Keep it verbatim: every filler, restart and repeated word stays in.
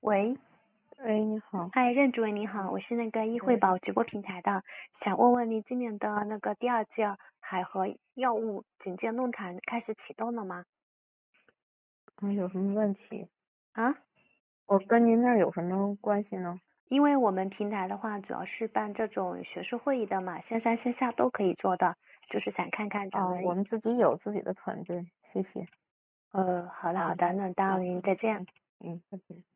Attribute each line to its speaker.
Speaker 1: 喂，
Speaker 2: 喂，你好。
Speaker 1: 嗨，任主任你好，我是那个易惠宝直播平台的，想问问你今年的那个第二届海河药物警戒论坛开始启动了吗？
Speaker 2: 嗯，有什么问题？
Speaker 1: 啊？
Speaker 2: 我跟您那儿有什么关系呢？
Speaker 1: 因为我们平台的话主要是办这种学术会议的嘛，线上线下都可以做的，就是想看看咱
Speaker 2: 哦，
Speaker 1: 们。
Speaker 2: 我们自己有自己的团队，谢谢。
Speaker 1: 呃，好的好的，那当然再见。
Speaker 2: 嗯，再见。